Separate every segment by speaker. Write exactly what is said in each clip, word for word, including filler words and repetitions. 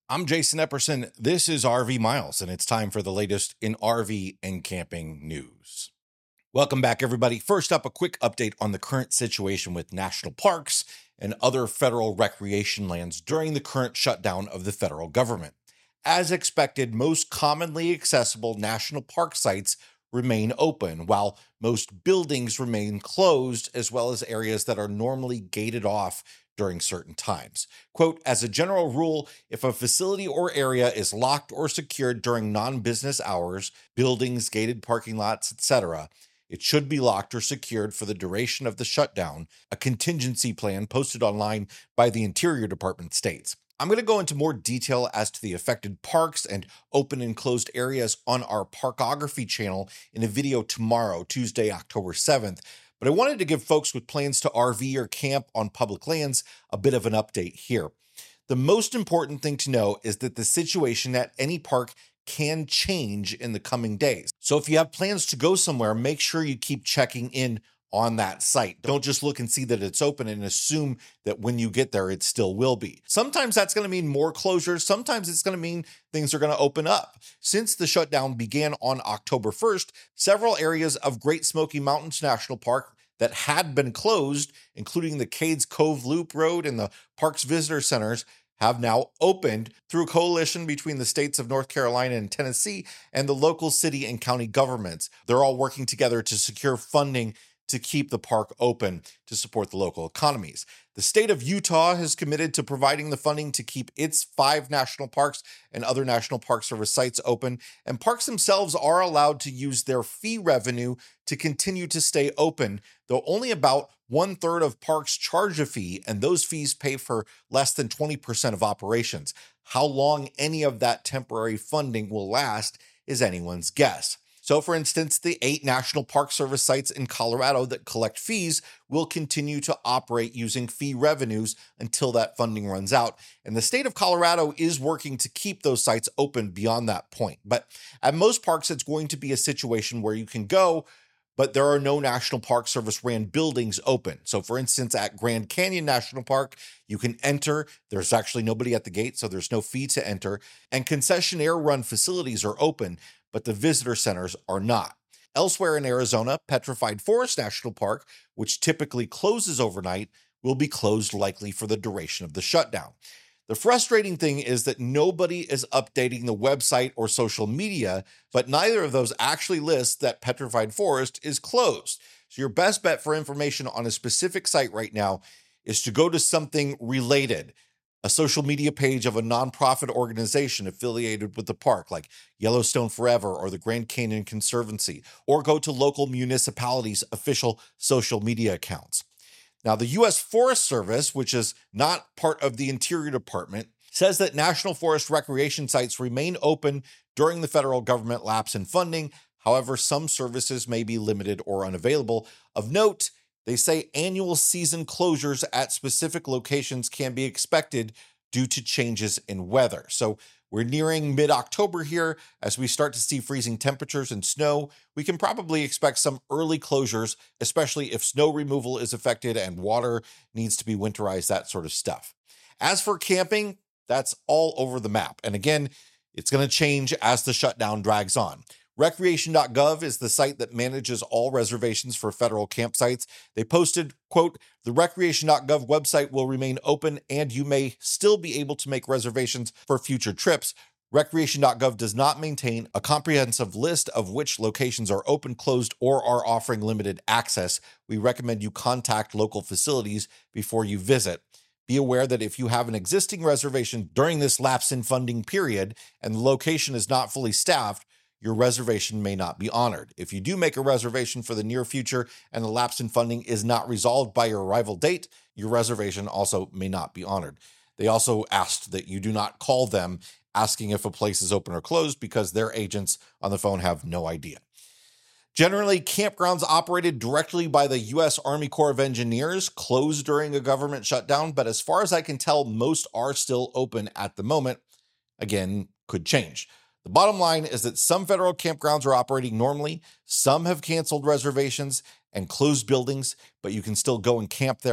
Speaker 1: I'm Jason Epperson. This is R V Miles, and it's time for the latest in R V and camping news. Welcome back, everybody. First up, a quick update on the current situation with national parks and other federal recreation lands during the current shutdown of the federal government. As expected, most commonly accessible national park sites remain open, while most buildings remain closed, as well as areas that are normally gated off during certain times. Quote, as a general rule, if a facility or area is locked or secured during non-business hours, buildings, gated parking lots, et cetera, it should be locked or secured for the duration of the shutdown, a contingency plan posted online by the Interior Department states. I'm going to go into more detail as to the affected parks and open and closed areas on our Parkography channel in a video tomorrow, Tuesday, October seventh. But I wanted to give folks with plans to R V or camp on public lands a bit of an update here. The most important thing to know is that the situation at any park can change in the coming days. So if you have plans to go somewhere, make sure you keep checking in on that site. Don't just look and see that it's open and assume that when you get there, it still will be. Sometimes that's going to mean more closures. Sometimes it's going to mean things are going to open up. Since the shutdown began on October first, several areas of Great Smoky Mountains National Park that had been closed, including the Cades Cove Loop Road and the park's visitor centers, have now opened through a coalition between the states of North Carolina and Tennessee and the local city and county governments. They're all working together to secure funding to keep the park open to support the local economies. The state of Utah has committed to providing the funding to keep its five national parks and other National Park Service sites open, and parks themselves are allowed to use their fee revenue to continue to stay open, though only about one third of parks charge a fee, and those fees pay for less than twenty percent of operations. How long any of that temporary funding will last is anyone's guess. So, for instance, the eight National Park Service sites in Colorado that collect fees will continue to operate using fee revenues until that funding runs out. And the state of Colorado is working to keep those sites open beyond that point. But at most parks, it's going to be a situation where you can go, but there are no National Park Service ran buildings open. So, for instance, at Grand Canyon National Park, you can enter. There's actually nobody at the gate, so there's no fee to enter. And concessionaire run facilities are open, but the visitor centers are not. Elsewhere in Arizona, Petrified Forest National Park, which typically closes overnight, will be closed likely for the duration of the shutdown. The frustrating thing is that nobody is updating the website or social media, but neither of those actually lists that Petrified Forest is closed. So your best bet for information on a specific site right now is to go to something related, a social media page of a nonprofit organization affiliated with the park, like Yellowstone Forever or the Grand Canyon Conservancy, or go to local municipalities' official social media accounts. Now, the U S Forest Service, which is not part of the Interior Department, says that national forest recreation sites remain open during the federal government lapse in funding. However, some services may be limited or unavailable. Of note, they say annual season closures at specific locations can be expected due to changes in weather. So we're nearing mid-October here. As we start to see freezing temperatures and snow, we can probably expect some early closures, especially if snow removal is affected and water needs to be winterized, that sort of stuff. As for camping, that's all over the map. And again, it's going to change as the shutdown drags on. Recreation dot gov is the site that manages all reservations for federal campsites. They posted, quote, the Recreation dot gov website will remain open and you may still be able to make reservations for future trips. Recreation dot gov does not maintain a comprehensive list of which locations are open, closed, or are offering limited access. We recommend you contact local facilities before you visit. Be aware that if you have an existing reservation during this lapse in funding period and the location is not fully staffed, your reservation may not be honored. If you do make a reservation for the near future and the lapse in funding is not resolved by your arrival date, your reservation also may not be honored. They also asked that you do not call them asking if a place is open or closed because their agents on the phone have no idea. Generally, campgrounds operated directly by the U S Army Corps of Engineers closed during a government shutdown, but as far as I can tell, most are still open at the moment. Again, could change. The bottom line is that some federal campgrounds are operating normally, some have canceled reservations and closed buildings, but you can still go and camp there.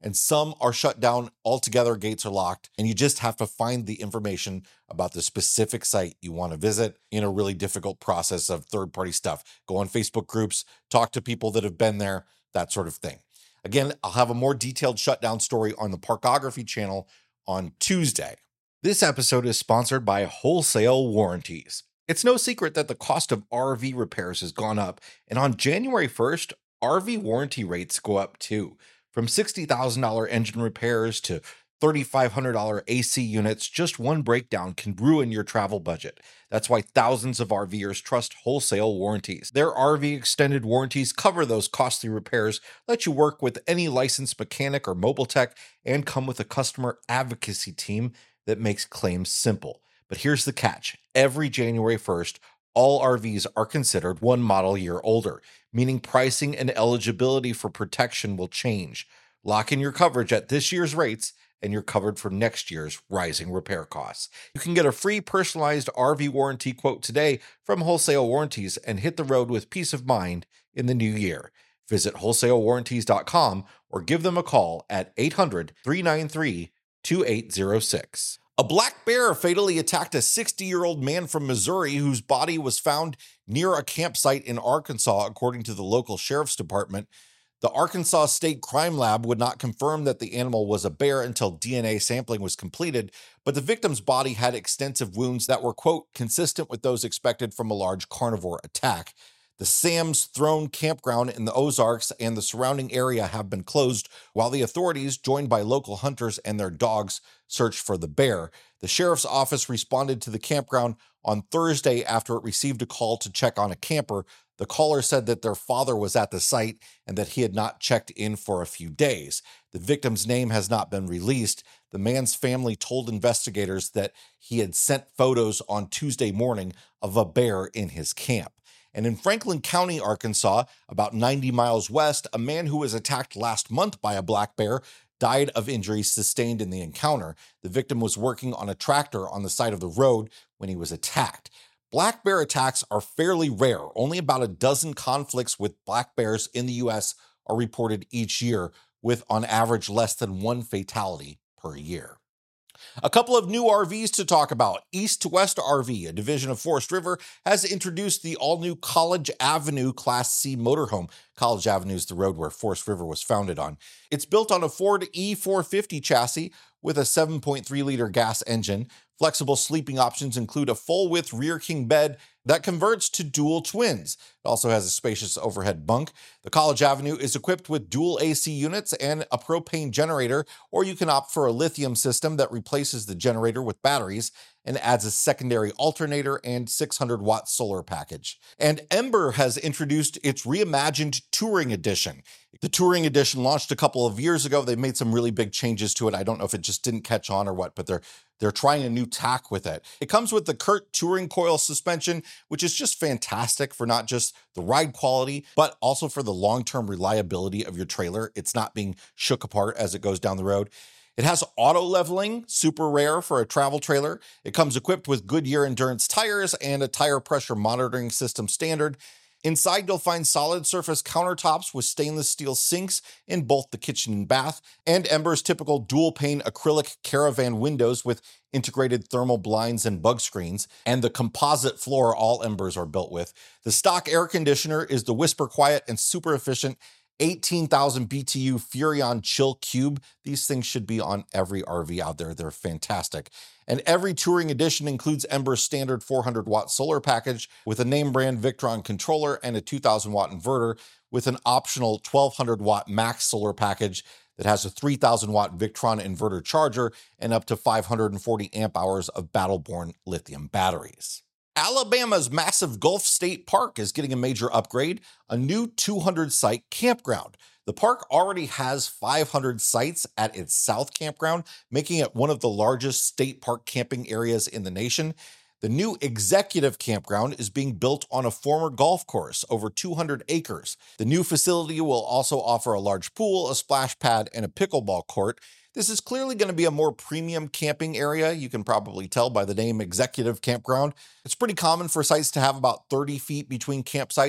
Speaker 1: and some are shut down altogether, gates are locked, and you just have to find the information about the specific site you want to visit in a really difficult process of third-party stuff. Go on Facebook groups, talk to people that have been there, that sort of thing. Again, I'll have a more detailed shutdown story on the Parkography channel on Tuesday. This episode is sponsored by Wholesale Warranties. It's no secret that the cost of R V repairs has gone up, and on January first, R V warranty rates go up too. From sixty thousand dollars engine repairs to three thousand five hundred dollars A C units, just one breakdown can ruin your travel budget. That's why thousands of RVers trust Wholesale Warranties. Their R V extended warranties cover those costly repairs, let you work with any licensed mechanic or mobile tech, and come with a customer advocacy team that makes claims simple. But here's the catch. Every January first, all R Vs are considered one model year older, meaning pricing and eligibility for protection will change. Lock in your coverage at this year's rates, and you're covered for next year's rising repair costs. You can get a free personalized R V warranty quote today from Wholesale Warranties and hit the road with peace of mind in the new year. Visit wholesale warranties dot com or give them a call at eight hundred, three nine three, two eight zero six. A black bear fatally attacked a sixty-year-old man from Missouri whose body was found near a campsite in Arkansas, according to the local sheriff's department. The Arkansas State Crime Lab would not confirm that the animal was a bear until D N A sampling was completed, but the victim's body had extensive wounds that were, quote, consistent with those expected from a large carnivore attack. The Sam's Throne campground in the Ozarks and the surrounding area have been closed, while the authorities, joined by local hunters and their dogs, searched for the bear. The sheriff's office responded to the campground on Thursday after it received a call to check on a camper. The caller said that their father was at the site and that he had not checked in for a few days. The victim's name has not been released. The man's family told investigators that he had sent photos on Tuesday morning of a bear in his camp. And in Franklin County, Arkansas, about ninety miles west, a man who was attacked last month by a black bear died of injuries sustained in the encounter. The victim was working on a tractor on the side of the road when he was attacked. Black bear attacks are fairly rare. Only about a dozen conflicts with black bears in the U S are reported each year, with on average less than one fatality per year. A couple of new R Vs to talk about. East to West R V, a division of Forest River, has introduced the all-new College Avenue Class C motorhome. College Avenue is the road where Forest River was founded on. It's built on a Ford E four fifty chassis with a seven point three liter gas engine. Flexible sleeping options include a full-width rear king bed that converts to dual twins. It also has a spacious overhead bunk. The College Avenue is equipped with dual A C units and a propane generator, or you can opt for a lithium system that replaces the generator with batteries and adds a secondary alternator and six hundred watt solar package. And Ember has introduced its reimagined Touring Edition. The Touring Edition launched a couple of years ago. They made some really big changes to it. I don't know if it just didn't catch on or what, but they're They're trying a new tack with it. It comes with the Curt Touring Coil suspension, which is just fantastic for not just the ride quality, but also for the long-term reliability of your trailer. It's not being shook apart as it goes down the road. It has auto leveling, super rare for a travel trailer. It comes equipped with Goodyear Endurance tires and a tire pressure monitoring system standard. Inside, you'll find solid surface countertops with stainless steel sinks in both the kitchen and bath, and Ember's typical dual-pane acrylic caravan windows with integrated thermal blinds and bug screens, and the composite floor all Embers are built with. The stock air conditioner is the whisper quiet and super efficient eighteen thousand B T U Furrion Chill Cube. These things should be on every R V out there. They're fantastic. And every Touring Edition includes Ember's standard four hundred watt solar package with a name brand Victron controller and a two thousand watt inverter, with an optional twelve hundred watt max solar package that has a three thousand watt Victron inverter charger and up to five hundred forty amp hours of Battle-Born lithium batteries. Alabama's massive Gulf State Park is getting a major upgrade, a new two hundred site campground. The park already has five hundred sites at its South Campground, making it one of the largest state park camping areas in the nation. The new Executive Campground is being built on a former golf course, over two hundred acres. The new facility will also offer a large pool, a splash pad, and a pickleball court. This is clearly going to be a more premium camping area. You can probably tell by the name Executive Campground. It's pretty common for sites to have about thirty feet between campsites.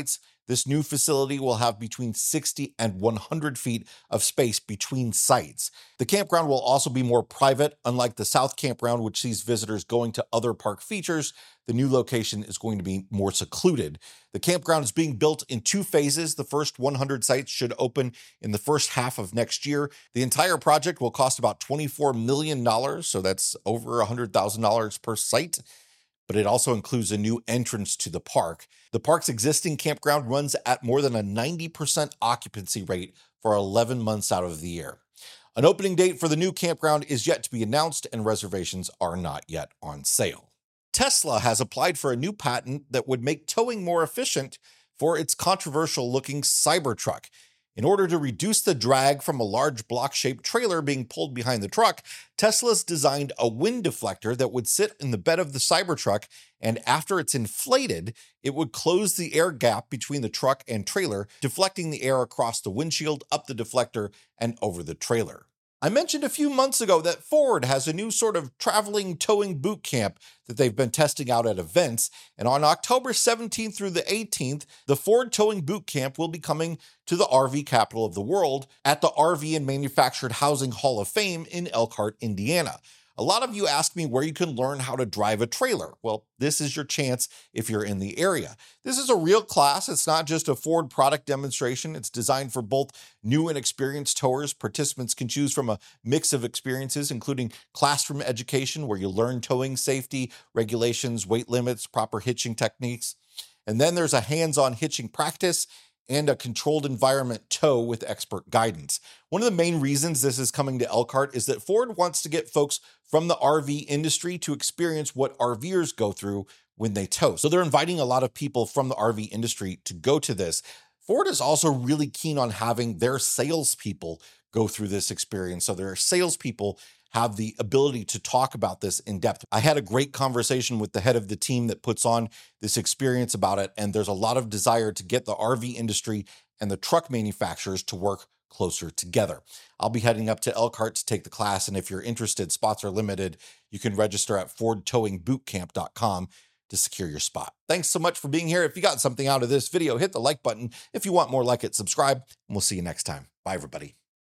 Speaker 1: This new facility will have between sixty and one hundred feet of space between sites. The campground will also be more private. Unlike the South Campground, which sees visitors going to other park features, the new location is going to be more secluded. The campground is being built in two phases. The first one hundred sites should open in the first half of next year. The entire project will cost about twenty-four million dollars, so that's over one hundred thousand dollars per site. But it also includes a new entrance to the park. The park's existing campground runs at more than a ninety percent occupancy rate for eleven months out of the year. An opening date for the new campground is yet to be announced, and reservations are not yet on sale. Tesla has applied for a new patent that would make towing more efficient for its controversial-looking Cybertruck. In order to reduce the drag from a large block-shaped trailer being pulled behind the truck, Tesla's designed a wind deflector that would sit in the bed of the Cybertruck, and after it's inflated, it would close the air gap between the truck and trailer, deflecting the air across the windshield, up the deflector, and over the trailer. I mentioned a few months ago that Ford has a new sort of traveling towing boot camp that they've been testing out at events, and on October seventeenth through the eighteenth, the Ford Towing Boot Camp will be coming to the R V capital of the world at the R V and Manufactured Housing Hall of Fame in Elkhart, Indiana. A lot of you ask me where you can learn how to drive a trailer. Well, this is your chance if you're in the area. This is a real class. It's not just a Ford product demonstration. It's designed for both new and experienced towers. Participants can choose from a mix of experiences, including classroom education, where you learn towing safety, regulations, weight limits, proper hitching techniques. And then there's a hands-on hitching practice and a controlled environment tow with expert guidance. One of the main reasons this is coming to Elkhart is that Ford wants to get folks from the R V industry to experience what RVers go through when they tow. So they're inviting a lot of people from the R V industry to go to this. Ford is also really keen on having their salespeople go through this experience. So their salespeople have the ability to talk about this in depth. I had a great conversation with the head of the team that puts on this experience about it, and there's a lot of desire to get the R V industry and the truck manufacturers to work closer together. I'll be heading up to Elkhart to take the class, and if you're interested, spots are limited. You can register at ford towing boot camp dot com to secure your spot. Thanks so much for being here. If you got something out of this video, hit the like button. If you want more like it, subscribe, and we'll see you next time. Bye, everybody.